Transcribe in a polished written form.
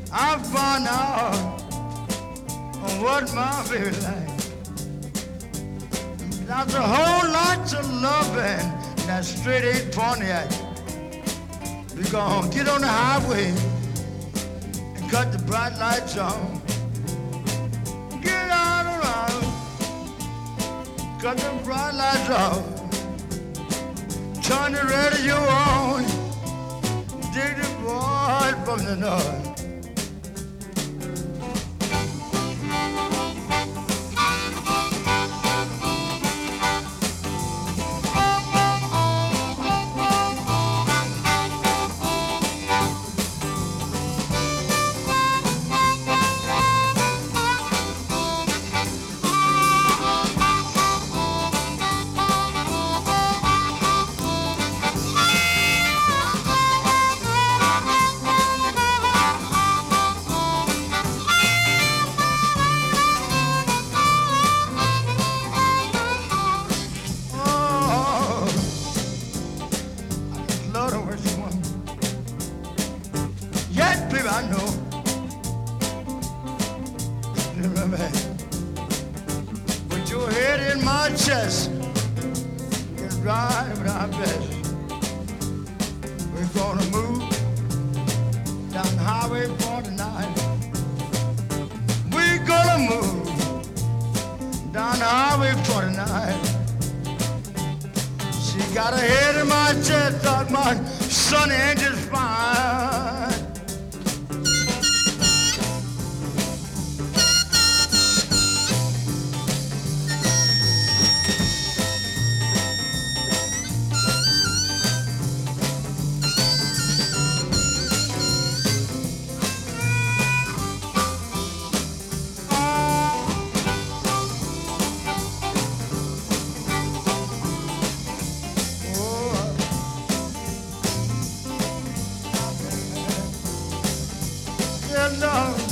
I found out what my baby like. There's a whole lot to loving that straight eight Pontiac. We gonna get on the highway and cut the bright lights on. Get out around, cut the bright lights on. Turn the radio on, dig the boy from the north. I know. Put your head in my chest and drive our best. We're gonna move down Highway 49. We're gonna move down Highway 49. She got her head in my chest, thought my son ain't just fine. Love.